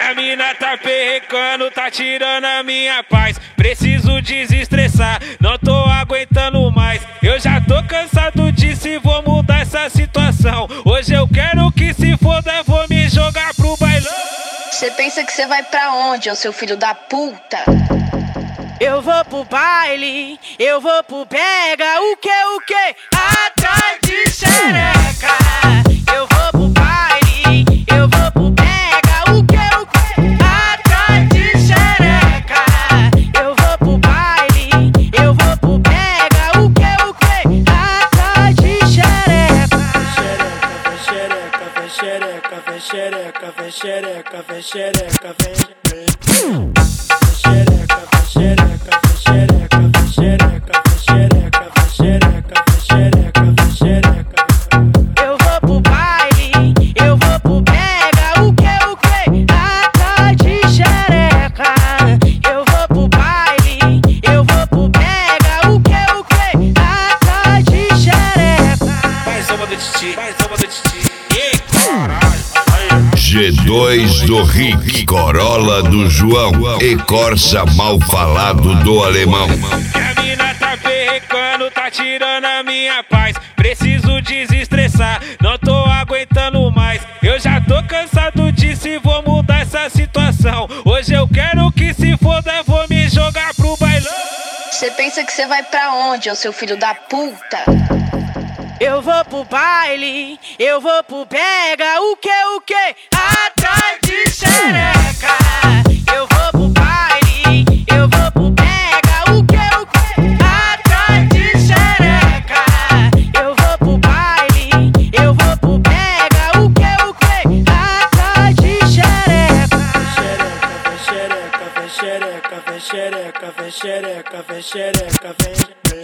a mina tá perrecando, tá tirando a minha paz. Preciso desestressar, não tô aguentando mais. Eu já tô cansado disso e vou mudar essa situação. Hoje eu quero que se foda, vou me jogar pro bailão. Cê pensa que cê vai pra onde, ô seu filho da puta? Eu vou pro baile, eu vou pro pega, o que? Atrás de xereca. Eu vou pro baile, eu vou pro pega, o que? Atrás de xereca. Eu vou pro baile, eu vou pro pega, o que? Atrás de xereca. Xereca, vem xereca, vem xereca, vem xereca, vem xereca, vem xereca, vem xereca, vem xereca, vem xereca, vem xereca, vem xereca, vem xereca, vem xereca, vem xereca. Eu vou pro baile, eu vou pro pega, o que? Atrás de xereca. Eu vou pro baile, eu vou pro pega, o que? Atrás de xereca. Mais uma do Titi, mais uma do Titi. Ei, caralho. G2 do Rick, Corolla do João e Corsa mal falado do alemão. A mina tá perrecando, tá tirando a minha paz. Preciso desestressar, não tô aguentando mais. Eu já tô cansado disso e vou mudar essa situação. Hoje eu quero que se foda, vou me jogar pro bailão. Cê pensa que cê vai pra onde, ô seu filho da puta? Eu vou pro baile, eu vou pro pega, o que? Atrás de xereca. Eu vou pro baile, eu vou pro pega, o que? Atrás de xereca. Eu vou pro baile, eu vou pro pega, o que? Atrás de xereca. Xereca, vem xereca, vem xereca, vem xereca, vem xereca, vem xereca, vem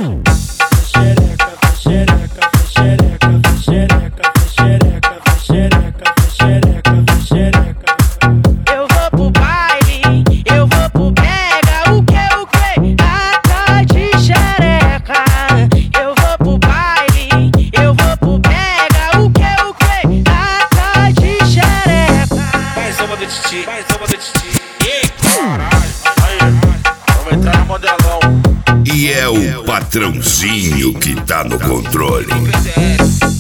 xereca, vem xereca, vem xereca, vem xereca, vem xereca, vem xereca, vem xereca, vem xereca. Eu vou pro baile, eu vou pro pega, o que? Atrás de xereca. Eu vou pro baile, eu vou pro pega, o que? Atrás de xereca. Mais uma do Titi, mais uma do Titi. Ei, caralho. Aí, vamos entrar no modelão. E é o patrãozinho que tá no controle.